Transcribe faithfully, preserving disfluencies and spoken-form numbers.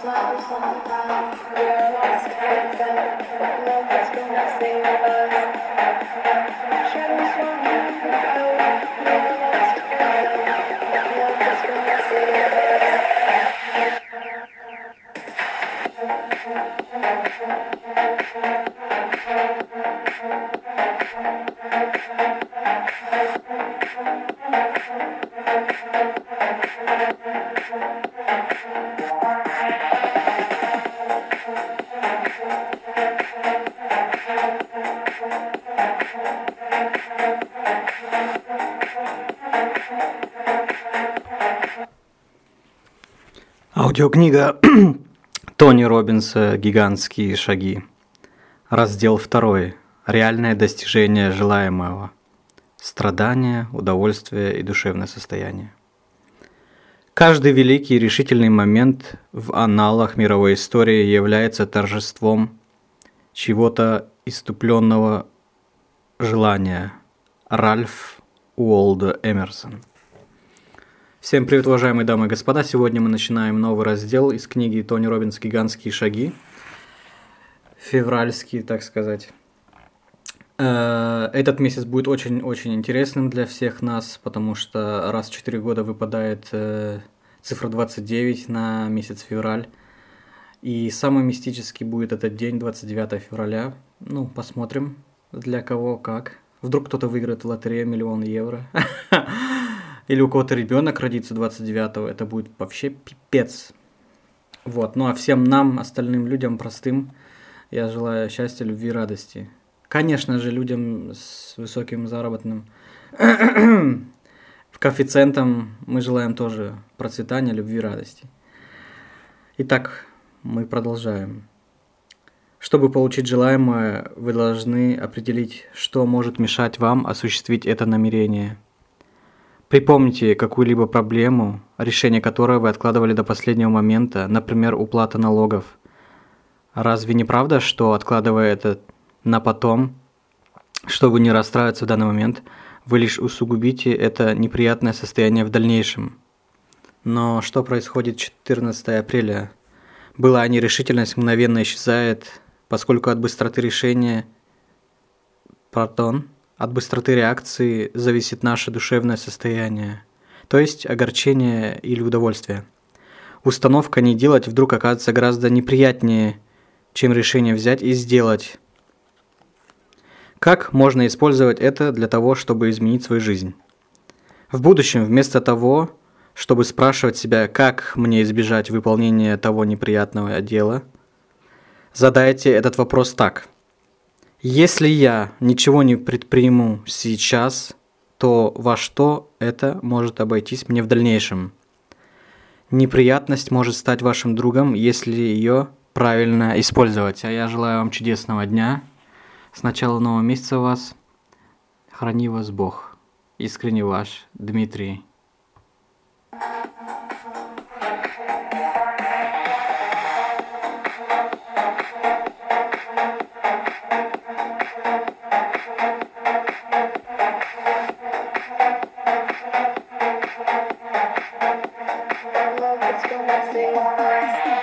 Аудиокнига Тони Роббинса «Гигантские шаги». Раздел второй. Реальное достижение желаемого. Страдания, удовольствие и душевное состояние. Каждый великий и решительный момент в аналах мировой истории является торжеством чего-то иступленного желания. Ральф Уолдо Эмерсон. Всем привет, уважаемые дамы и господа. Сегодня мы начинаем новый раздел из книги Тони Роббинс «Гигантские шаги». Февральский, так сказать. Этот месяц будет очень-очень интересным для всех нас, потому что раз в четыре года выпадает цифра двадцать девять на месяц февраль. И самый мистический будет этот день, двадцать девятого февраля. Ну, посмотрим, для кого как. Вдруг кто-то выиграет в лотерею миллион евро. Или у кого-то ребенок родится двадцать девятого, это будет вообще пипец. Вот, ну а всем нам, остальным людям простым, я желаю счастья, любви и радости. Конечно же, людям с высоким заработным коэффициентом мы желаем тоже процветания, любви и радости. Итак, мы продолжаем. Чтобы получить желаемое, вы должны определить, что может мешать вам осуществить это намерение. Припомните какую-либо проблему, решение которой вы откладывали до последнего момента, например, уплата налогов. Разве не правда, что, откладывая это на потом, чтобы не расстраиваться в данный момент, вы лишь усугубите это неприятное состояние в дальнейшем? Но что происходит четырнадцатого апреля? Былая нерешительность мгновенно исчезает, поскольку от быстроты решения, пардон, от быстроты реакции зависит наше душевное состояние, то есть огорчение или удовольствие. Установка не делать вдруг оказывается гораздо неприятнее, чем решение взять и сделать. Как можно использовать это для того, чтобы изменить свою жизнь? В будущем, вместо того, чтобы спрашивать себя, как мне избежать выполнения того неприятного дела, задайте этот вопрос так. Если я ничего не предприму сейчас, то во что это может обойтись мне в дальнейшем? Неприятность может стать вашим другом, если ее правильно использовать. А я желаю вам чудесного дня. С начала нового месяца вас. Храни вас Бог. Искренне ваш Дмитрий. Love is gonna save us.